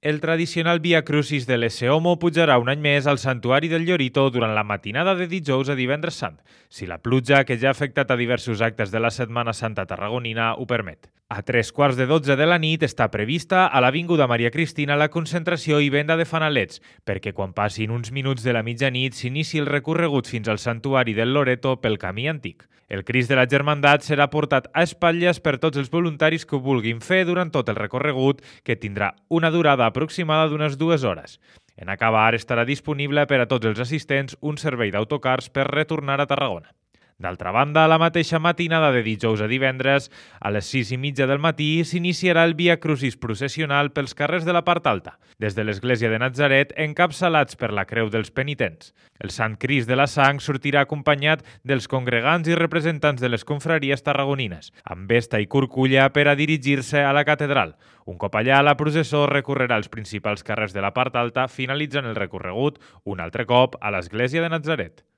El tradicional Via Crucis de l'Esseomo pujarà un any més al Santuari del Llorito durant la matinada de dijous a divendres sant, si la pluja, que ja ha afectat a diversos actes de la Setmana Santa tarragonina, ho permet. A 3:15 de la nit està prevista a l'Avinguda Maria Cristina la concentració i venda de fanalets, perquè quan passin uns minuts de la mitjanit s'inici el recorregut fins al Santuari del Loreto pel camí antic. El Crist de la Germandat serà portat a espatlles per tots els voluntaris que ho vulguin fer durant tot el recorregut, que tindrà una durada aproximada d'unes 2 hores. En acabar, estarà disponible per a tots els assistents un servei d'autocars per retornar a Tarragona. D'altra banda, a la mateixa matinada de dijous a divendres, a les 6:30 del matí, s'iniciarà el Via Crucis processional pels carrers de la part alta, des de l'església de Natzaret, encapçalats per la Creu dels Penitents. El Sant Crist de la Sang sortirà acompanyat dels congregants i representants de les confraries tarragonines, amb vesta i curculla per a dirigir-se a la catedral. Un cop allà, la processó recorrerà els principals carrers de la part alta, finalitzant el recorregut un altre cop a l'església de Natzaret.